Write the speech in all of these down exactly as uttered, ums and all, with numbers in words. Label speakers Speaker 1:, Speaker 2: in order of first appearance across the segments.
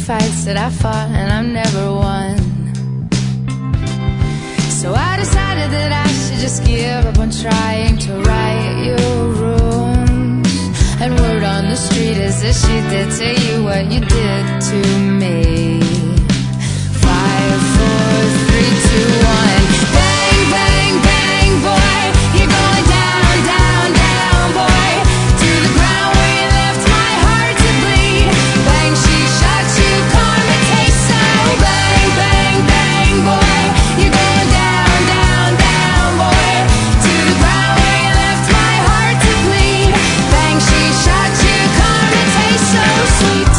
Speaker 1: fights that I fought and I've never won. So I decided that I should just give up on trying to right your wrongs. And word on the street is that she did to you what you did to me. Five, four, three, two, one. Bang, bang, bang, boy, you're going down, down, down, boy, to the ground where you left my heart to bleed. Bang, she shot you, karma tastes so. Bang, bang, bang, boy, you're going down, down, down, boy, to the ground where you left my heart to bleed. Bang, she shot you, karma tastes so sweet.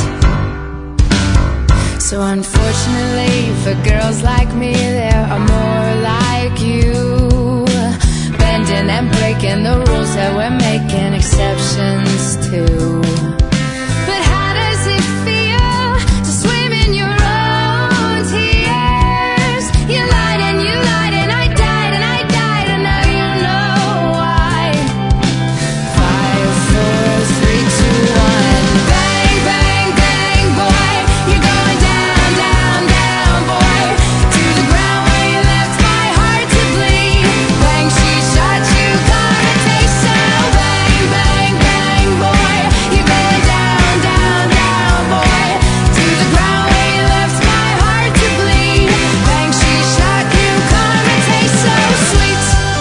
Speaker 1: So unfortunately for girls like me, there are more like you, bending and breaking the rules that we're making exceptions to. But how does it feel to swim in your own tears? You lied and you lied and I died and I died and now you know why. Five, four, three, two, one. Bang, bang, bang, boy, you're going down, down, down, boy, to the ground where you left my heart to bleed. Bang, she shot you, karma tastes so. Bang, bang, bang, boy, you're going down, down, down, boy, to the ground where you left my heart to bleed. Bang, she shot you, karma tastes so sweet.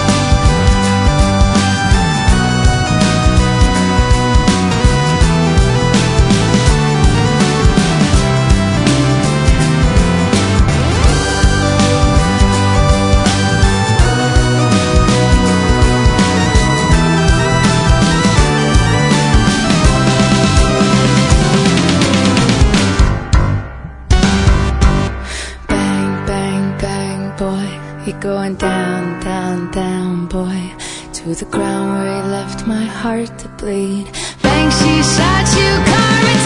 Speaker 1: Bang, bang, bang, boy, you're going down, down, down, boy, to the ground where you left my heart to bleed. Bang, she shot you, karma